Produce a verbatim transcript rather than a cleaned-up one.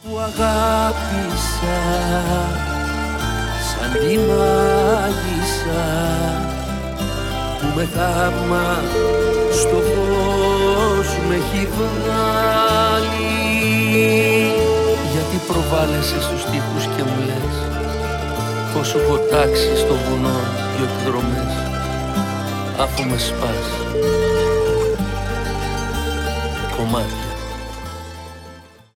Που αγάπησα σαν τη μάγισσα που με θαύμα στο φως με έχει βγάλει. Γιατί προβάλλεσαι στους τοίχους και μου λες πως σου έχω τάξει στο βουνό δυο εκδρομές, αφού με σπάς κομμάτια.